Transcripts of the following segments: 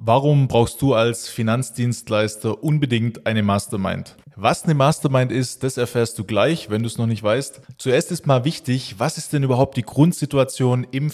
Warum brauchst du als Finanzdienstleister unbedingt eine Mastermind? Was eine Mastermind ist, das erfährst du gleich, wenn du es noch nicht weißt. Zuerst ist mal wichtig, was ist denn überhaupt die Grundsituation im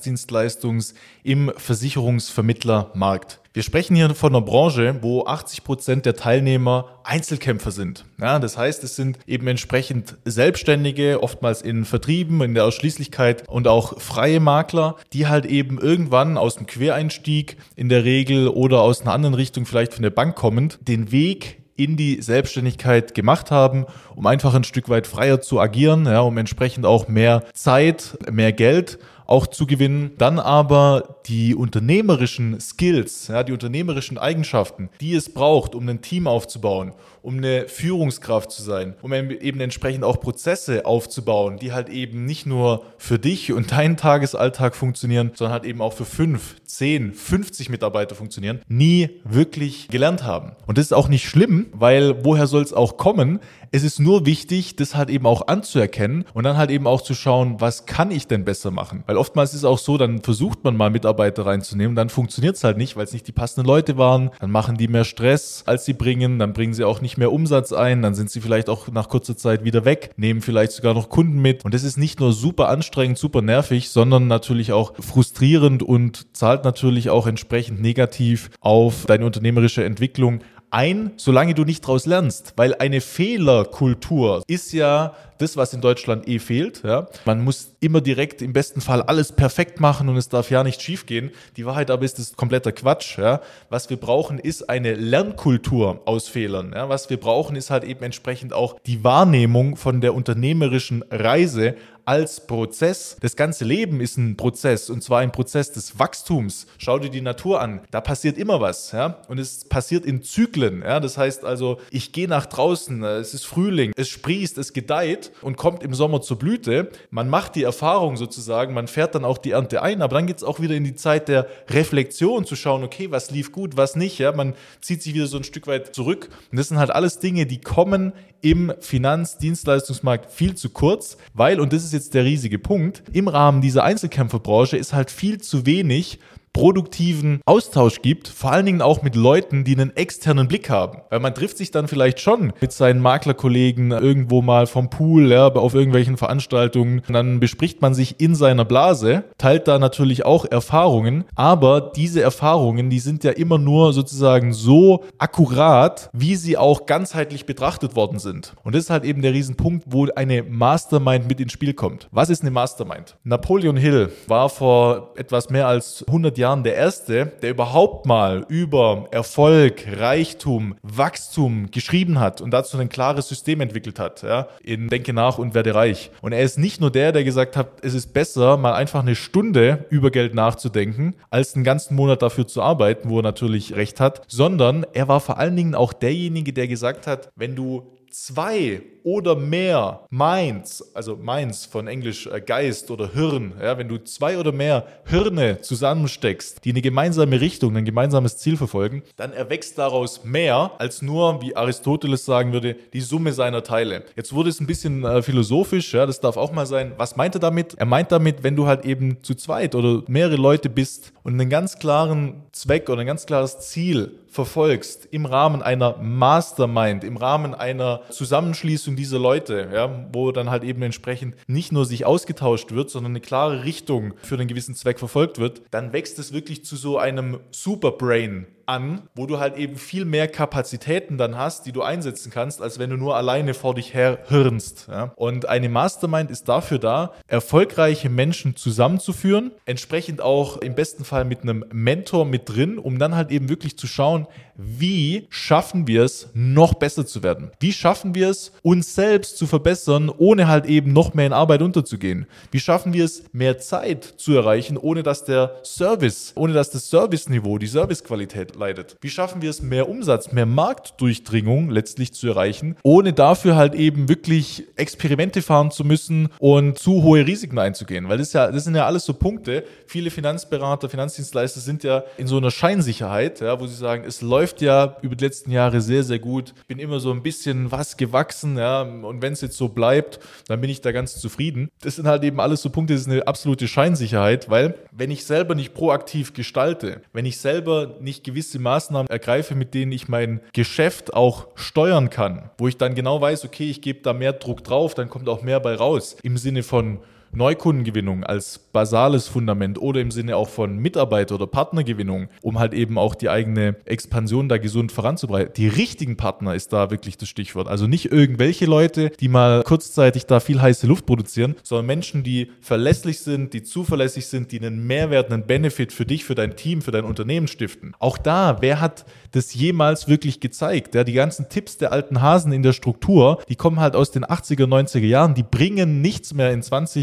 im Versicherungsvermittlermarkt? Wir sprechen hier von einer Branche, wo 80% der Teilnehmer Einzelkämpfer sind. Ja, das heißt, es sind eben entsprechend Selbstständige, oftmals in Vertrieben, in der Ausschließlichkeit und auch freie Makler, die halt eben irgendwann aus dem Quereinstieg in der Regel oder aus einer anderen Richtung, vielleicht von der Bank kommend, den Weg in die Selbstständigkeit gemacht haben, um einfach ein Stück weit freier zu agieren, ja, um entsprechend auch mehr Zeit, mehr Geld auch zu gewinnen, dann aber die unternehmerischen Skills, ja, die unternehmerischen Eigenschaften, die es braucht, um ein Team aufzubauen, um eine Führungskraft zu sein, um eben entsprechend auch Prozesse aufzubauen, die halt eben nicht nur für dich und deinen Tagesalltag funktionieren, sondern halt eben auch für 5, 10, 50 Mitarbeiter funktionieren, nie wirklich gelernt haben. Und das ist auch nicht schlimm, weil woher soll es auch kommen? Es ist nur wichtig, das halt eben auch anzuerkennen und dann halt eben auch zu schauen, was kann ich denn besser machen? Weil oftmals ist es auch so, dann versucht man mal Mitarbeiter reinzunehmen, dann funktioniert es halt nicht, weil es nicht die passenden Leute waren, dann machen die mehr Stress, als sie bringen, dann bringen sie auch nicht mehr Umsatz ein, dann sind sie vielleicht auch nach kurzer Zeit wieder weg, nehmen vielleicht sogar noch Kunden mit und das ist nicht nur super anstrengend, super nervig, sondern natürlich auch frustrierend und zahlt natürlich auch entsprechend negativ auf deine unternehmerische Entwicklung ein, solange du nicht daraus lernst. Weil eine Fehlerkultur ist ja das, was in Deutschland fehlt. Ja. Man muss immer direkt im besten Fall alles perfekt machen und es darf ja nicht schief gehen. Die Wahrheit aber ist, das ist kompletter Quatsch. Ja. Was wir brauchen, ist eine Lernkultur aus Fehlern. Ja. Was wir brauchen, ist halt eben entsprechend auch die Wahrnehmung von der unternehmerischen Reise als Prozess. Das ganze Leben ist ein Prozess und zwar ein Prozess des Wachstums. Schau dir die Natur an, da passiert immer was, ja? Und es passiert in Zyklen, ja? Das heißt also, ich gehe nach draußen, es ist Frühling, es sprießt, es gedeiht und kommt im Sommer zur Blüte. Man macht die Erfahrung sozusagen, man fährt dann auch die Ernte ein, aber dann geht es auch wieder in die Zeit der Reflexion zu schauen, okay, was lief gut, was nicht, ja? Man zieht sich wieder so ein Stück weit zurück und das sind halt alles Dinge, die kommen im Finanzdienstleistungsmarkt viel zu kurz, weil, und das ist jetzt der riesige Punkt, im Rahmen dieser Einzelkämpferbranche ist halt viel zu wenig produktiven Austausch gibt, vor allen Dingen auch mit Leuten, die einen externen Blick haben. Weil man trifft sich dann vielleicht schon mit seinen Maklerkollegen irgendwo mal vom Pool, ja, auf irgendwelchen Veranstaltungen. Und dann bespricht man sich in seiner Blase, teilt da natürlich auch Erfahrungen, aber diese Erfahrungen, die sind ja immer nur sozusagen so akkurat, wie sie auch ganzheitlich betrachtet worden sind. Und das ist halt eben der Riesenpunkt, wo eine Mastermind mit ins Spiel kommt. Was ist eine Mastermind? Napoleon Hill war vor etwas mehr als 100 Jahren der Erste, der überhaupt mal über Erfolg, Reichtum, Wachstum geschrieben hat und dazu ein klares System entwickelt hat, ja, in Denke nach und werde reich. Und er ist nicht nur der gesagt hat, es ist besser, mal einfach eine Stunde über Geld nachzudenken, als einen ganzen Monat dafür zu arbeiten, wo er natürlich recht hat, sondern er war vor allen Dingen auch derjenige, der gesagt hat, wenn du 2 oder mehr Minds, also Minds von Englisch Geist oder Hirn, ja, wenn du 2 oder mehr Hirne zusammensteckst, die eine gemeinsame Richtung, ein gemeinsames Ziel verfolgen, dann erwächst daraus mehr als nur, wie Aristoteles sagen würde, die Summe seiner Teile. Jetzt wurde es ein bisschen philosophisch, ja, das darf auch mal sein. Was meint er damit? Er meint damit, wenn du halt eben zu zweit oder mehrere Leute bist und einen ganz klaren Zweck oder ein ganz klares Ziel verfolgst im Rahmen einer Mastermind, im Rahmen einer Zusammenschließung dieser Leute, ja, wo dann halt eben entsprechend nicht nur sich ausgetauscht wird, sondern eine klare Richtung für einen gewissen Zweck verfolgt wird, dann wächst es wirklich zu so einem Superbrain an, wo du halt eben viel mehr Kapazitäten dann hast, die du einsetzen kannst, als wenn du nur alleine vor dich her hirnst. Ja? Und eine Mastermind ist dafür da, erfolgreiche Menschen zusammenzuführen, entsprechend auch im besten Fall mit einem Mentor mit drin, um dann halt eben wirklich zu schauen, wie schaffen wir es, noch besser zu werden? Wie schaffen wir es, uns selbst zu verbessern, ohne halt eben noch mehr in Arbeit unterzugehen? Wie schaffen wir es, mehr Zeit zu erreichen, ohne dass das Serviceniveau, die Servicequalität leidet? Wie schaffen wir es, mehr Umsatz, mehr Marktdurchdringung letztlich zu erreichen, ohne dafür halt eben wirklich Experimente fahren zu müssen und zu hohe Risiken einzugehen? Weil das sind ja alles so Punkte. Viele Finanzberater, Finanzdienstleister sind ja in so einer Scheinsicherheit, ja, wo sie sagen, es läuft ja über die letzten Jahre sehr, sehr gut. Bin immer so ein bisschen was gewachsen, ja, und wenn es jetzt so bleibt, dann bin ich da ganz zufrieden. Das sind halt eben alles so Punkte, das ist eine absolute Scheinsicherheit, weil wenn ich selber nicht proaktiv gestalte, wenn ich selber nicht gewisse gewisse Maßnahmen ergreife, mit denen ich mein Geschäft auch steuern kann, wo ich dann genau weiß, okay, ich gebe da mehr Druck drauf, dann kommt auch mehr bei raus, im Sinne von Neukundengewinnung als basales Fundament oder im Sinne auch von Mitarbeiter- oder Partnergewinnung, um halt eben auch die eigene Expansion da gesund voranzubringen. Die richtigen Partner ist da wirklich das Stichwort. Also nicht irgendwelche Leute, die mal kurzzeitig da viel heiße Luft produzieren, sondern Menschen, die verlässlich sind, die zuverlässig sind, die einen Mehrwert, einen Benefit für dich, für dein Team, für dein Unternehmen stiften. Auch da, wer hat das jemals wirklich gezeigt? Ja, die ganzen Tipps der alten Hasen in der Struktur, die kommen halt aus den 80er, 90er Jahren, die bringen nichts mehr in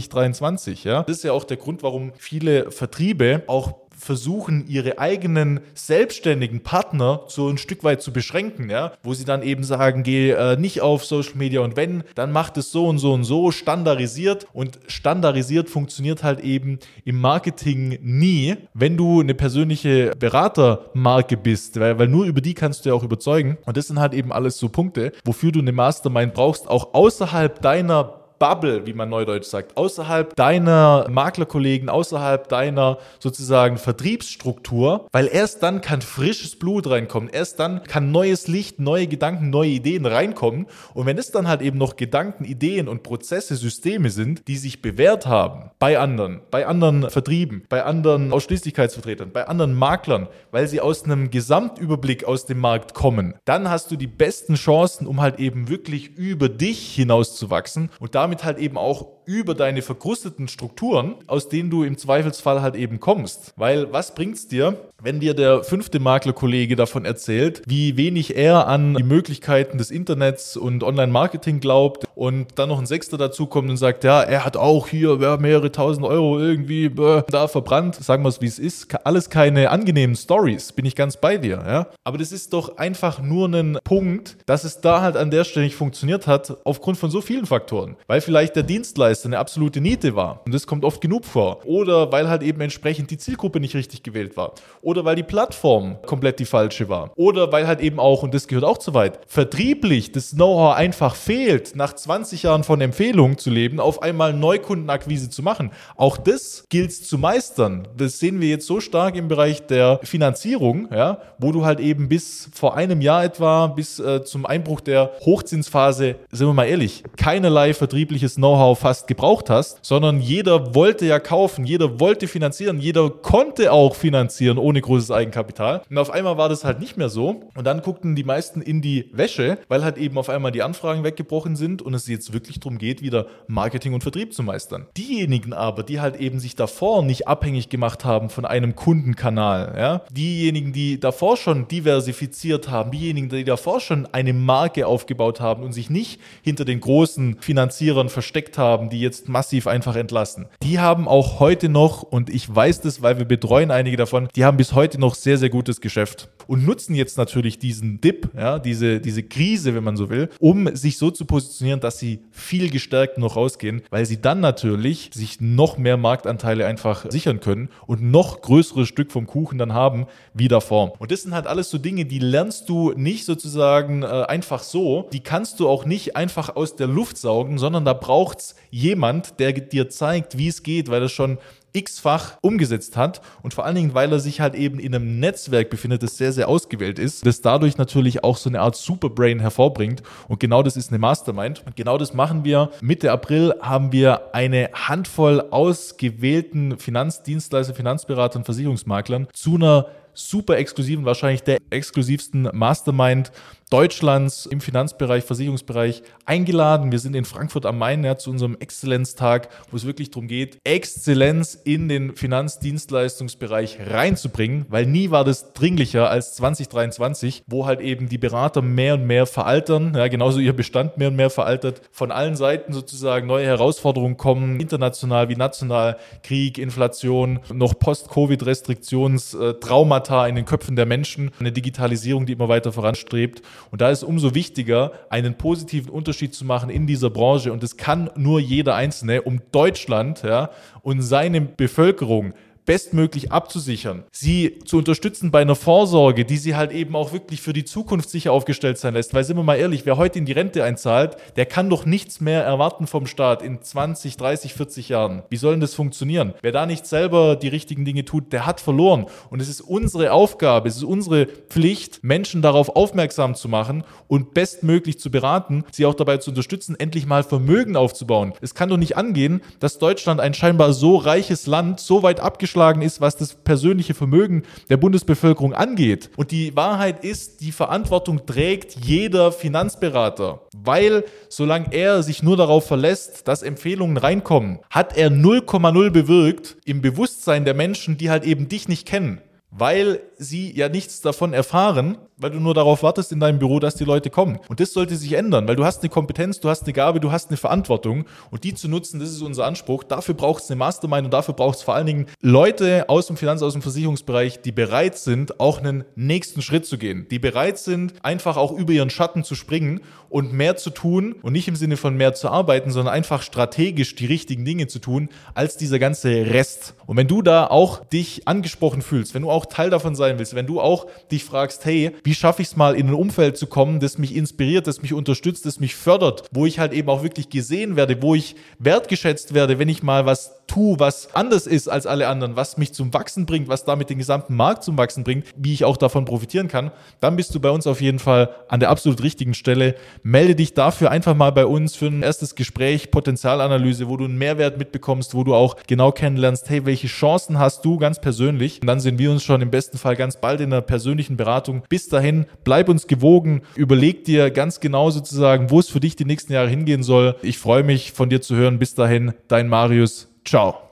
2023. Ja? Das ist ja auch der Grund, warum viele Vertriebe auch versuchen, ihre eigenen selbstständigen Partner so ein Stück weit zu beschränken, ja, wo sie dann eben sagen, geh nicht auf Social Media und wenn, dann macht es so und so und so, standardisiert, und standardisiert funktioniert halt eben im Marketing nie, wenn du eine persönliche Beratermarke bist, weil nur über die kannst du ja auch überzeugen, und das sind halt eben alles so Punkte, wofür du eine Mastermind brauchst, auch außerhalb deiner Bubble, wie man neudeutsch sagt, außerhalb deiner Maklerkollegen, außerhalb deiner sozusagen Vertriebsstruktur, weil erst dann kann frisches Blut reinkommen, erst dann kann neues Licht, neue Gedanken, neue Ideen reinkommen, und wenn es dann halt eben noch Gedanken, Ideen und Prozesse, Systeme sind, die sich bewährt haben bei anderen Vertrieben, bei anderen Ausschließlichkeitsvertretern, bei anderen Maklern, weil sie aus einem Gesamtüberblick aus dem Markt kommen, dann hast du die besten Chancen, um halt eben wirklich über dich hinauszuwachsen und damit halt eben auch über deine verkrusteten Strukturen, aus denen du im Zweifelsfall halt eben kommst. Weil was bringt's dir, wenn dir der 5. Maklerkollege davon erzählt, wie wenig er an die Möglichkeiten des Internets und Online-Marketing glaubt, und dann noch ein 6. dazukommt und sagt, ja, er hat auch hier mehrere tausend Euro irgendwie da verbrannt. Sagen wir es, wie es ist. Alles keine angenehmen Stories, bin ich ganz bei dir. Ja? Aber das ist doch einfach nur ein Punkt, dass es da halt an der Stelle nicht funktioniert hat, aufgrund von so vielen Faktoren. Weil vielleicht der Dienstleister eine absolute Niete war, und das kommt oft genug vor. Oder weil halt eben entsprechend die Zielgruppe nicht richtig gewählt war. Oder weil die Plattform komplett die falsche war. Oder weil halt eben auch, und das gehört auch zu weit, vertrieblich das Know-how einfach fehlt, nach 20 Jahren von Empfehlungen zu leben, auf einmal Neukundenakquise zu machen. Auch das gilt es zu meistern. Das sehen wir jetzt so stark im Bereich der Finanzierung, ja, wo du halt eben bis vor einem Jahr etwa, bis zum Einbruch der Hochzinsphase, sind wir mal ehrlich, keinerlei vertriebliches Know-how fast gebraucht hast, sondern jeder wollte ja kaufen, jeder wollte finanzieren, jeder konnte auch finanzieren ohne großes Eigenkapital. Und auf einmal war das halt nicht mehr so. Und dann guckten die meisten in die Wäsche, weil halt eben auf einmal die Anfragen weggebrochen sind und es jetzt wirklich darum geht, wieder Marketing und Vertrieb zu meistern. Diejenigen aber, die halt eben sich davor nicht abhängig gemacht haben von einem Kundenkanal, ja, diejenigen, die davor schon diversifiziert haben, diejenigen, die davor schon eine Marke aufgebaut haben und sich nicht hinter den großen Finanzierern versteckt haben, die jetzt massiv einfach entlassen, die haben auch heute noch, und ich weiß das, weil wir betreuen einige davon, die haben bis heute noch sehr, sehr gutes Geschäft und nutzen jetzt natürlich diesen Dip, ja, diese Krise, wenn man so will, um sich so zu positionieren, dass sie viel gestärkt noch rausgehen, weil sie dann natürlich sich noch mehr Marktanteile einfach sichern können und noch größeres Stück vom Kuchen dann haben wie davor. Und das sind halt alles so Dinge, die lernst du nicht sozusagen einfach so, die kannst du auch nicht einfach aus der Luft saugen, sondern da braucht's jemand, der dir zeigt, wie es geht, weil das schon x-fach umgesetzt hat und vor allen Dingen, weil er sich halt eben in einem Netzwerk befindet, das sehr, sehr ausgewählt ist, das dadurch natürlich auch so eine Art Superbrain hervorbringt, und genau das ist eine Mastermind und genau das machen wir. Mitte April haben wir eine Handvoll ausgewählten Finanzdienstleister, Finanzberatern, Versicherungsmaklern zu einer super exklusiven, wahrscheinlich der exklusivsten Mastermind Deutschlands im Finanzbereich, Versicherungsbereich eingeladen. Wir sind in Frankfurt am Main, ja, zu unserem Exzellenztag, wo es wirklich darum geht, Exzellenz in den Finanzdienstleistungsbereich reinzubringen, weil nie war das dringlicher als 2023, wo halt eben die Berater mehr und mehr veraltern, ja, genauso ihr Bestand mehr und mehr veraltert, von allen Seiten sozusagen neue Herausforderungen kommen, international wie national, Krieg, Inflation, noch Post-Covid-Restriktions, Traumata in den Köpfen der Menschen, eine Digitalisierung, die immer weiter voranstrebt. Und da ist umso wichtiger, einen positiven Unterschied zu machen in dieser Branche. Und das kann nur jeder Einzelne, um Deutschland, ja, und seine Bevölkerung bestmöglich abzusichern, sie zu unterstützen bei einer Vorsorge, die sie halt eben auch wirklich für die Zukunft sicher aufgestellt sein lässt. Weil, sind wir mal ehrlich, wer heute in die Rente einzahlt, der kann doch nichts mehr erwarten vom Staat in 20, 30, 40 Jahren. Wie soll denn das funktionieren? Wer da nicht selber die richtigen Dinge tut, der hat verloren. Und es ist unsere Aufgabe, es ist unsere Pflicht, Menschen darauf aufmerksam zu machen und bestmöglich zu beraten, sie auch dabei zu unterstützen, endlich mal Vermögen aufzubauen. Es kann doch nicht angehen, dass Deutschland, ein scheinbar so reiches Land, so weit abgeschlagen ist, was das persönliche Vermögen der Bundesbevölkerung angeht. Und die Wahrheit ist, die Verantwortung trägt jeder Finanzberater, weil solange er sich nur darauf verlässt, dass Empfehlungen reinkommen, hat er 0,0 bewirkt im Bewusstsein der Menschen, die halt eben dich nicht kennen, weil sie ja nichts davon erfahren, weil du nur darauf wartest in deinem Büro, dass die Leute kommen. Und das sollte sich ändern, weil du hast eine Kompetenz, du hast eine Gabe, du hast eine Verantwortung und die zu nutzen, das ist unser Anspruch. Dafür braucht es eine Mastermind und dafür braucht es vor allen Dingen Leute aus dem aus dem Versicherungsbereich, die bereit sind, auch einen nächsten Schritt zu gehen, die bereit sind, einfach auch über ihren Schatten zu springen und mehr zu tun und nicht im Sinne von mehr zu arbeiten, sondern einfach strategisch die richtigen Dinge zu tun, als dieser ganze Rest. Und wenn du da auch dich angesprochen fühlst, wenn du auch Teil davon sein willst, wenn du auch dich fragst, hey, wie schaffe ich es mal in ein Umfeld zu kommen, das mich inspiriert, das mich unterstützt, das mich fördert, wo ich halt eben auch wirklich gesehen werde, wo ich wertgeschätzt werde, wenn ich mal was tue, was anders ist als alle anderen, was mich zum Wachsen bringt, was damit den gesamten Markt zum Wachsen bringt, wie ich auch davon profitieren kann, dann bist du bei uns auf jeden Fall an der absolut richtigen Stelle. Melde dich dafür einfach mal bei uns für ein erstes Gespräch, Potenzialanalyse, wo du einen Mehrwert mitbekommst, wo du auch genau kennenlernst, hey, welche Chancen hast du ganz persönlich? Und dann sehen wir uns schon im besten Fall ganz bald in einer persönlichen Beratung. Bis dahin, bleib uns gewogen, überleg dir ganz genau sozusagen, wo es für dich die nächsten Jahre hingehen soll. Ich freue mich, von dir zu hören. Bis dahin, dein Marius. Ciao.